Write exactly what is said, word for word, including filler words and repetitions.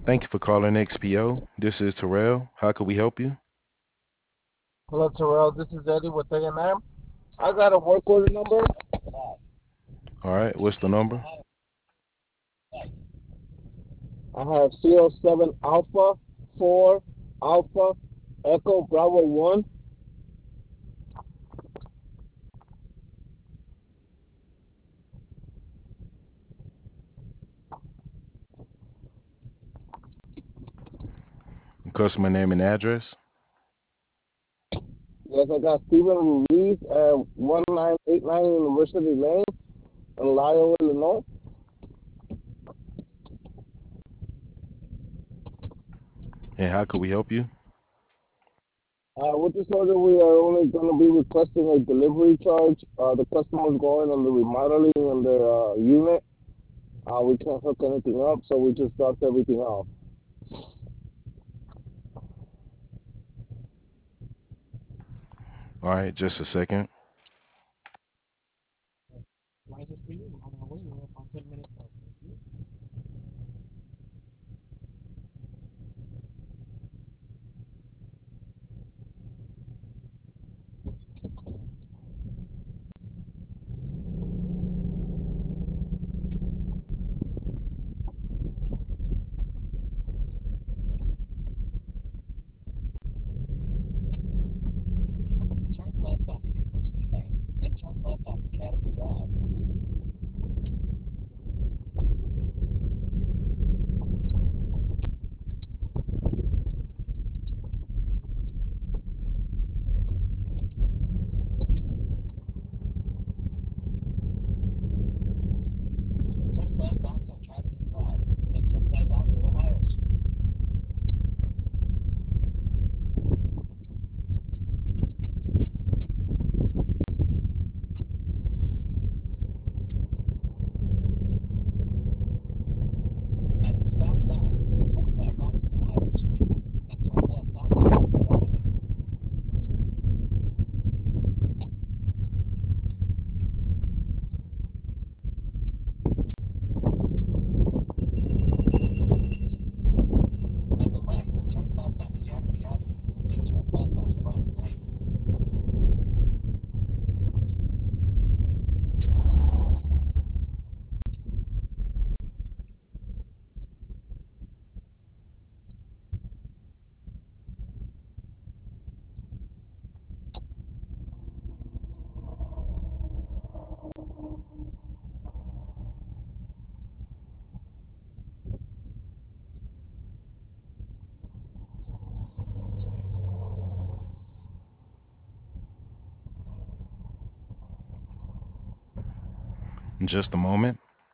Thank you for calling X P O. This is Terrell. How can we help you? Hello, Terrell. This is Eddie with A and M. I got a work order number. All right, what's the number? I have C O seven Alpha four Alpha Echo Bravo one. Customer name and address. Yes, I got Stephen Ruiz at one nine eight nine University Lane in Lyle, Illinois. And how can we help you? Uh, with this order, we are only going to be requesting a delivery charge. Uh, the customer's going on the remodeling on their uh, unit. Uh, we can't hook anything up, so we just dropped everything off. All right, just a second. In just a moment.